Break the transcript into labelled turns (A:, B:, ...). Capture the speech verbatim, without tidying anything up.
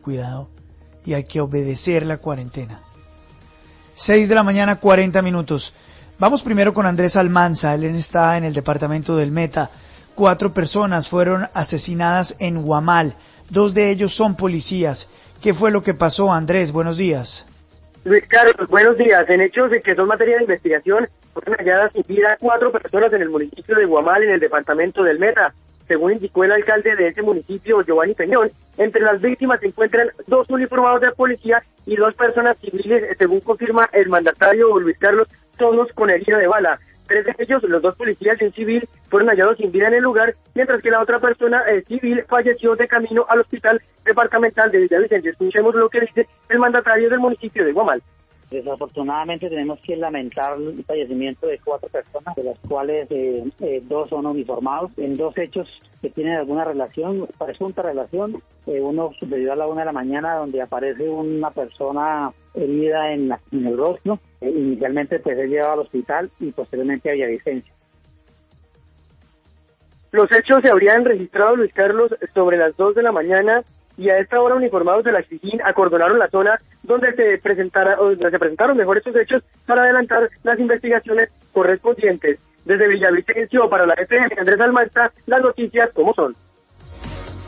A: cuidado y hay que obedecer la cuarentena. seis de la mañana, cuarenta minutos. Vamos primero con Andrés Almanza, él está en el departamento del Meta. Cuatro personas fueron asesinadas en Guamal, dos de ellos son policías. ¿Qué fue lo que pasó, Andrés? Buenos días.
B: Luis Carlos, buenos días. En hechos de que son materia de investigación, fueron halladas sin vida cuatro personas en el municipio de Guamal, en el departamento del Meta. Según indicó el alcalde de ese municipio, Giovanni Peñón, entre las víctimas se encuentran dos uniformados de policía y dos personas civiles, según confirma el mandatario Luis Carlos, todos con herida de bala. Tres de ellos, los dos policías y un civil, fueron hallados sin vida en el lugar, mientras que la otra persona eh, civil falleció de camino al hospital departamental de Villavicencio. Escuchemos lo que dice el mandatario del municipio de Guamal.
C: Desafortunadamente tenemos que lamentar el fallecimiento de cuatro personas, de las cuales eh, eh, dos son uniformados, en dos hechos que tienen alguna relación, presunta relación. Eh, uno sucedió a la una de la mañana, donde aparece una persona herida en, la, en el rostro. Eh, inicialmente pues es llevado al hospital y posteriormente a Villavicencio.
B: Los hechos se habrían registrado, Luis Carlos, sobre las dos de la mañana, y a esta hora uniformados de la SIGIN acordonaron la zona donde se presentara, donde se presentaron mejor estos hechos para adelantar las investigaciones correspondientes. Desde Villavicencio para la F M, Andrés Almanza, las noticias como son.